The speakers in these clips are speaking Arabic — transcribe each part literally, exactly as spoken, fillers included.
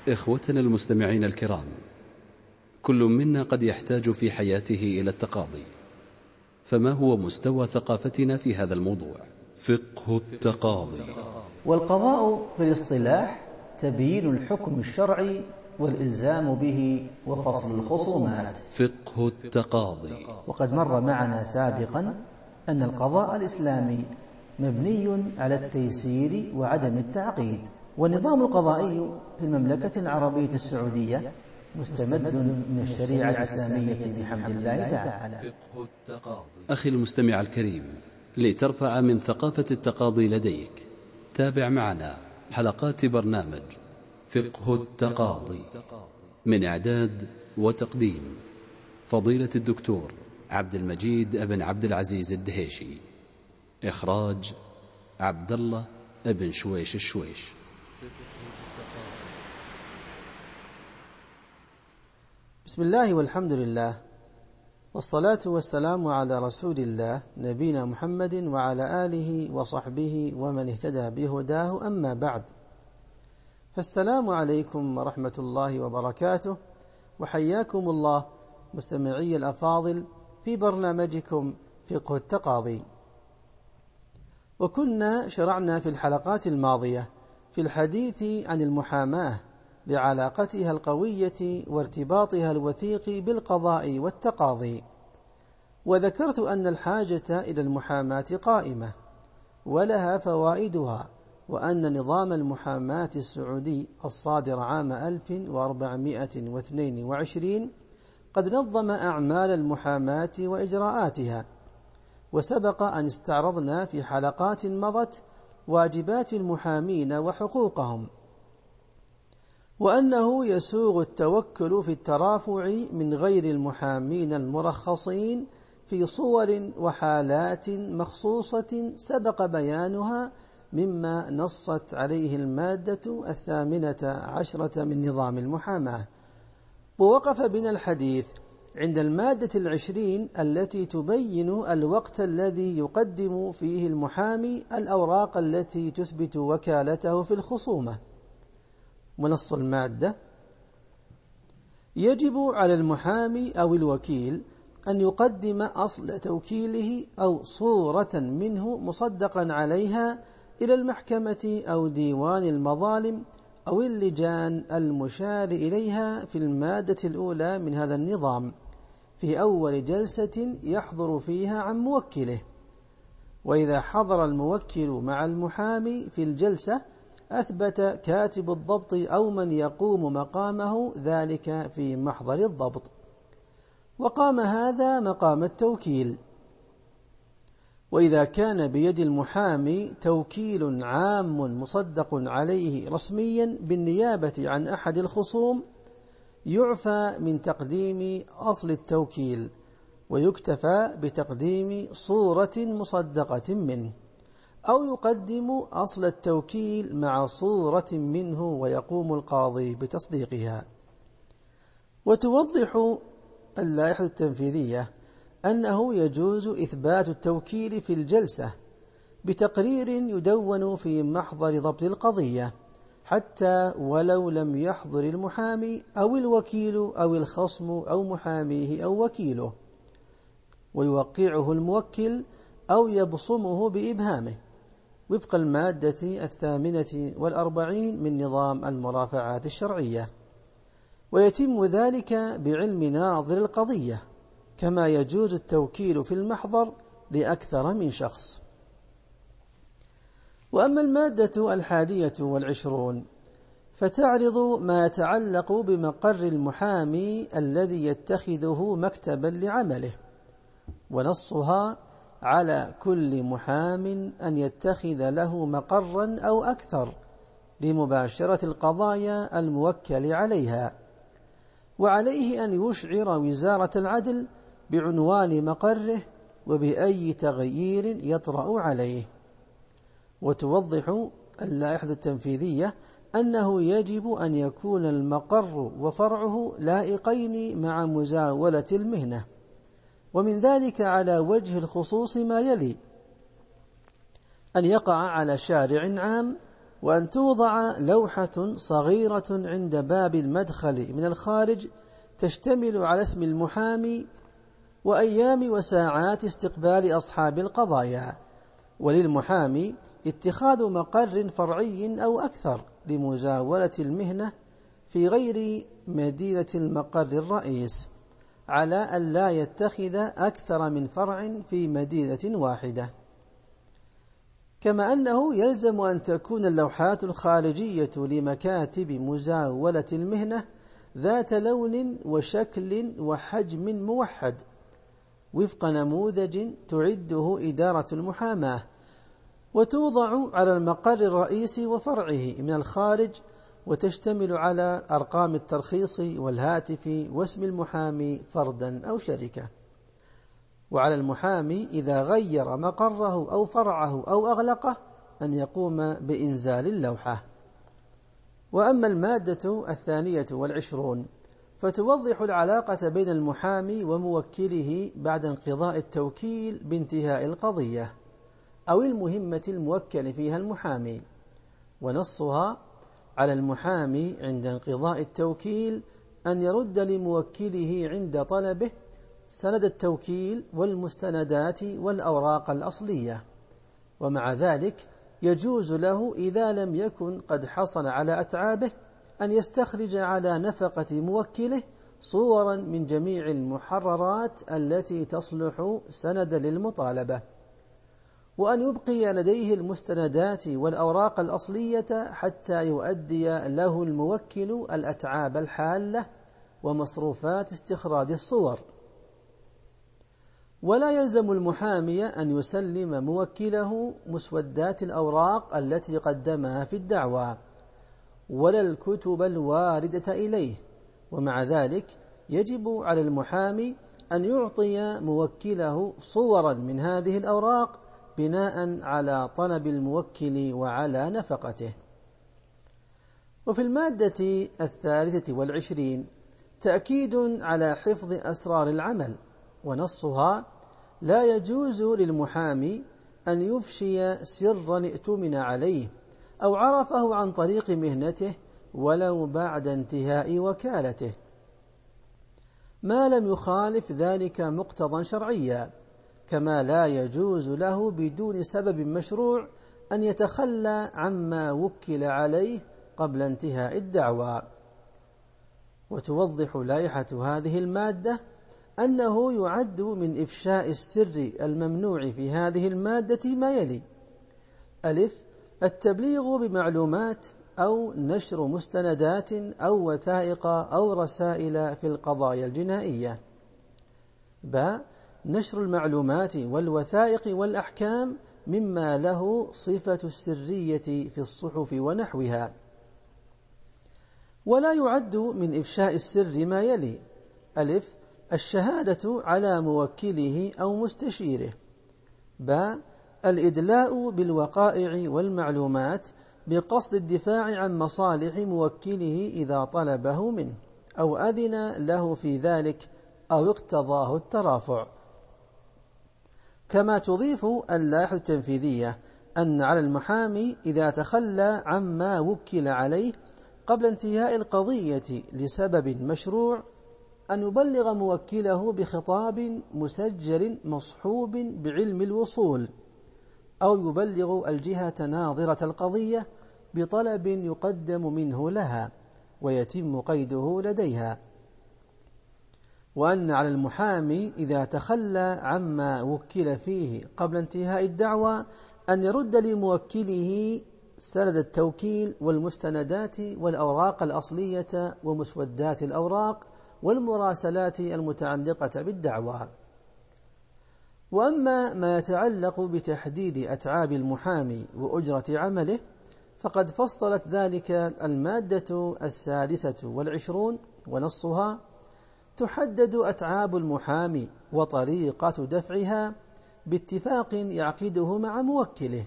إخوتنا المستمعين الكرام، كل منا قد يحتاج في حياته إلى التقاضي، فما هو مستوى ثقافتنا في هذا الموضوع؟ فقه التقاضي. والقضاء في الاصطلاح تبيين الحكم الشرعي والإلزام به وفصل الخصومات. فقه التقاضي. وقد مر معنا سابقا أن القضاء الإسلامي مبني على التيسير وعدم التعقيد، والنظام القضائي في المملكة العربية السعودية مستمد من الشريعة الإسلامية بحمد الله تعالى. فقه التقاضي. أخي المستمع الكريم، لترفع من ثقافة التقاضي لديك، تابع معنا حلقات برنامج فقه التقاضي من إعداد وتقديم فضيلة الدكتور عبد المجيد بن عبد العزيز الدهيشي، إخراج عبد الله بن شويش الشويش. بسم الله والحمد لله، والصلاة والسلام على رسول الله نبينا محمد وعلى آله وصحبه ومن اهتدى بهداه، أما بعد، فالسلام عليكم ورحمة الله وبركاته، وحياكم الله مستمعي الأفاضل في برنامجكم فقه التقاضي. وكنا شرعنا في الحلقات الماضية في الحديث عن المحاماة لعلاقتها القوية وارتباطها الوثيق بالقضاء والتقاضي، وذكرت أن الحاجة إلى المحاماة قائمة ولها فوائدها، وأن نظام المحاماة السعودي الصادر عام ألف وأربعمائة واثنين وعشرين قد نظم أعمال المحاماة وإجراءاتها. وسبق أن استعرضنا في حلقات مضت واجبات المحامين وحقوقهم، وأنه يسوغ التوكل في الترافع من غير المحامين المرخصين في صور وحالات مخصوصة سبق بيانها مما نصت عليه المادة الثامنة عشرة من نظام المحاماة. ووقف بنا الحديث عند المادة العشرين التي تبين الوقت الذي يقدم فيه المحامي الأوراق التي تثبت وكالته في الخصومة. ونص المادة: يجب على المحامي أو الوكيل أن يقدم أصل توكيله أو صورة منه مصدقا عليها إلى المحكمة أو ديوان المظالم أو اللجان المشار إليها في المادة الأولى من هذا النظام في أول جلسة يحضر فيها عن موكله. وإذا حضر الموكل مع المحامي في الجلسة أثبت كاتب الضبط أو من يقوم مقامه ذلك في محضر الضبط، وقام هذا مقام التوكيل. وإذا كان بيد المحامي توكيل عام مصدق عليه رسميا بالنيابة عن أحد الخصوم يعفى من تقديم أصل التوكيل، ويكتفى بتقديم صورة مصدقة منه، أو يقدم أصل التوكيل مع صورة منه ويقوم القاضي بتصديقها. وتوضح اللائحة التنفيذية أنه يجوز إثبات التوكيل في الجلسة بتقرير يدون في محضر ضبط القضية، حتى ولو لم يحضر المحامي أو الوكيل أو الخصم أو محاميه أو وكيله، ويوقعه الموكل أو يبصمه بإبهامه وفق المادة الثامنة والأربعين من نظام المرافعات الشرعية. ويتم ذلك بعلم ناظر القضية، كما يجوز التوكيل في المحضر لأكثر من شخص. وأما المادة الحادية والعشرون فتعرض ما يتعلق بمقر المحامي الذي يتخذه مكتبا لعمله، ونصها على كل محام أن يتخذ له مقرا أو أكثر لمباشرة القضايا الموكل عليها، وعليه أن يشعر وزارة العدل بعنوان مقره وبأي تغيير يطرأ عليه. وتوضح اللائحة التنفيذية أنه يجب أن يكون المقر وفرعه لائقين مع مزاولة المهنة، ومن ذلك على وجه الخصوص ما يلي: أن يقع على شارع عام وأن توضع لوحة صغيرة عند باب المدخل من الخارج تشتمل على اسم المحامي وأيام وساعات استقبال أصحاب القضايا، وللمحامي اتخاذ مقر فرعي أو أكثر لمزاولة المهنة في غير مدينة المقر الرئيس، على أن لا يتخذ أكثر من فرع في مدينة واحدة. كما أنه يلزم أن تكون اللوحات الخارجية لمكاتب مزاولة المهنة ذات لون وشكل وحجم موحد وفق نموذج تعده إدارة المحاماة، وتوضع على المقر الرئيسي وفرعه من الخارج، وتشتمل على أرقام الترخيص والهاتف واسم المحامي فردا أو شركة. وعلى المحامي إذا غير مقره أو فرعه أو أغلقه أن يقوم بإنزال اللوحة. وأما المادة الثانية والعشرون فتوضح العلاقة بين المحامي وموكله بعد انقضاء التوكيل بانتهاء القضية أو المهمة الموكل فيها المحامي، ونصها: على المحامي عند انقضاء التوكيل أن يرد لموكله عند طلبه سند التوكيل والمستندات والأوراق الأصلية، ومع ذلك يجوز له إذا لم يكن قد حصل على أتعابه أن يستخرج على نفقة موكله صورا من جميع المحررات التي تصلح سندا للمطالبة، وأن يبقي لديه المستندات والأوراق الأصلية حتى يؤدي له الموكل الأتعاب الحالة ومصروفات استخراج الصور. ولا يلزم المحامي أن يسلم موكله مسودات الأوراق التي قدمها في الدعوى ولا الكتب الواردة إليه، ومع ذلك يجب على المحامي أن يعطي موكله صورا من هذه الأوراق بناء على طلب الموكل وعلى نفقته. وفي المادة الثالثة والعشرين تأكيد على حفظ أسرار العمل، ونصها: لا يجوز للمحامي أن يفشي سرا ائتمن عليه أو عرفه عن طريق مهنته ولو بعد انتهاء وكالته، ما لم يخالف ذلك مقتضى شرعيا، كما لا يجوز له بدون سبب مشروع أن يتخلى عما وكل عليه قبل انتهاء الدعوى. وتوضح لائحة هذه المادة أنه يعد من إفشاء السر الممنوع في هذه المادة ما يلي: ألف: التبليغ بمعلومات أو نشر مستندات أو وثائق أو رسائل في القضايا الجنائية. ب: نشر المعلومات والوثائق والأحكام مما له صفة السرية في الصحف ونحوها. ولا يعد من إفشاء السر ما يلي: ألف: الشهادة على موكله أو مستشيره. ب: الإدلاء بالوقائع والمعلومات بقصد الدفاع عن مصالح موكله إذا طلبه منه أو أذن له في ذلك أو اقتضاه الترافع. كما تضيف اللائحة التنفيذية أن على المحامي إذا تخلى عما وكل عليه قبل انتهاء القضية لسبب مشروع أن يبلغ موكله بخطاب مسجل مصحوب بعلم الوصول، أو يبلغ الجهة ناظرة القضية بطلب يقدم منه لها ويتم قيده لديها. وأن على المحامي إذا تخلى عما وكل فيه قبل انتهاء الدعوى أن يرد لموكله سند التوكيل والمستندات والأوراق الأصلية ومسودات الأوراق والمراسلات المتعلقة بالدعوى. وأما ما يتعلق بتحديد أتعاب المحامي وأجرة عمله فقد فصلت ذلك المادة السادسة والعشرون، ونصها: تحدد أتعاب المحامي وطريقة دفعها باتفاق يعقده مع موكله.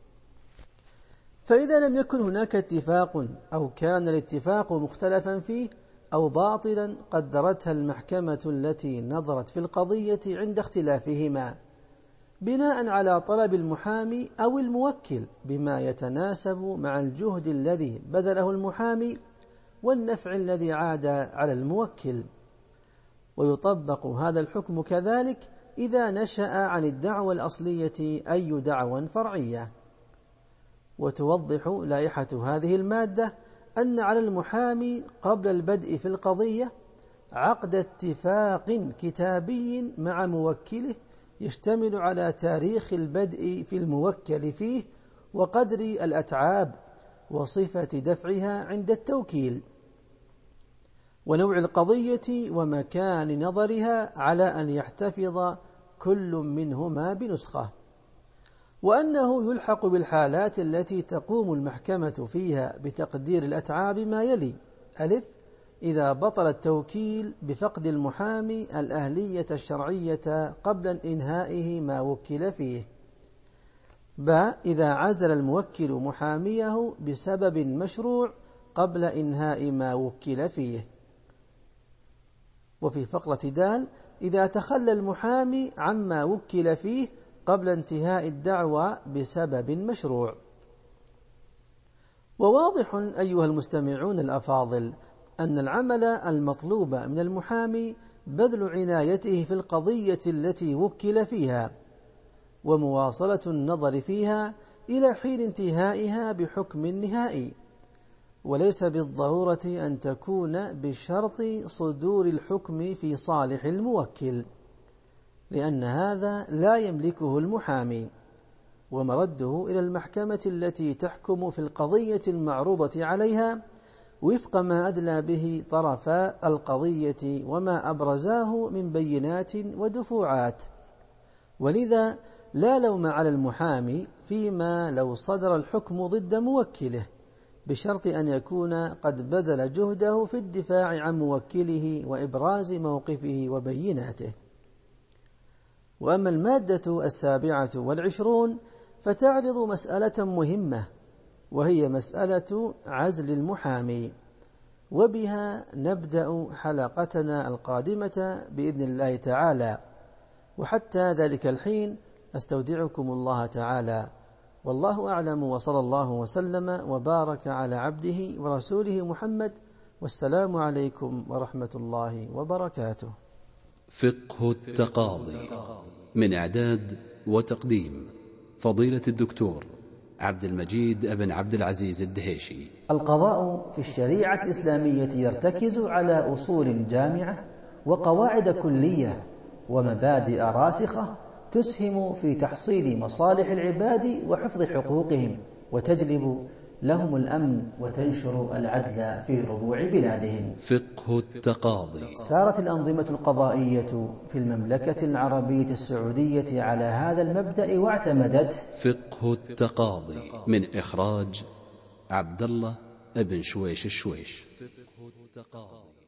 فإذا لم يكن هناك اتفاق أو كان الاتفاق مختلفا فيه أو باطلا قدرتها المحكمة التي نظرت في القضية عند اختلافهما، بناء على طلب المحامي أو الموكل بما يتناسب مع الجهد الذي بذله المحامي والنفع الذي عاد على الموكل. ويطبق هذا الحكم كذلك إذا نشأ عن الدعوى الأصلية أي دعوى فرعية. وتوضح لائحة هذه المادة أن على المحامي قبل البدء في القضية عقد اتفاق كتابي مع موكله يشتمل على تاريخ البدء في الموكل فيه وقدر الأتعاب وصفة دفعها عند التوكيل ونوع القضية ومكان نظرها على أن يحتفظ كل منهما بنسخة. وأنه يلحق بالحالات التي تقوم المحكمة فيها بتقدير الأتعاب ما يلي: ألف إذا بطل التوكيل بفقد المحامي الأهلية الشرعية قبل إنهائه ما وكل فيه. باء إذا عزل الموكل محاميه بسبب مشروع قبل إنهاء ما وكل فيه. وفي فقرة دال إذا تخلى المحامي عما وكل فيه قبل انتهاء الدعوى بسبب مشروع. وواضح أيها المستمعون الأفاضل أن العمل المطلوب من المحامي بذل عنايته في القضية التي وكل فيها ومواصلة النظر فيها إلى حين انتهائها بحكم نهائي، وليس بالضرورة أن تكون بشرط صدور الحكم في صالح الموكل، لأن هذا لا يملكه المحامي، ومرده إلى المحكمة التي تحكم في القضية المعروضة عليها وفق ما أدلى به طرفا القضية وما أبرزاه من بينات ودفوعات. ولذا لا لوم على المحامي فيما لو صدر الحكم ضد موكله، بشرط أن يكون قد بذل جهده في الدفاع عن موكله وإبراز موقفه وبيناته. وأما المادة السابعة والعشرون فتعرض مسألة مهمة، وهي مسألة عزل المحامي، وبها نبدأ حلقتنا القادمة بإذن الله تعالى. وحتى ذلك الحين أستودعكم الله تعالى، والله أعلم، وصلى الله وسلم وبارك على عبده ورسوله محمد، والسلام عليكم ورحمة الله وبركاته. فقه التقاضي، من إعداد وتقديم فضيلة الدكتور عبد المجيد بن عبد العزيز الدهيشي. القضاء في الشريعة الإسلامية يرتكز على أصول جامعة وقواعد كلية ومبادئ راسخة تسهم في تحصيل مصالح العباد وحفظ حقوقهم، وتجلب لهم الأمن وتنشر العدل في ربوع بلادهم. فقه التقاضي. سارت الأنظمة القضائية في المملكة العربية السعودية على هذا المبدأ واعتمدت. فقه التقاضي من إخراج عبد الله بن شويش الشويش. فقه التقاضي.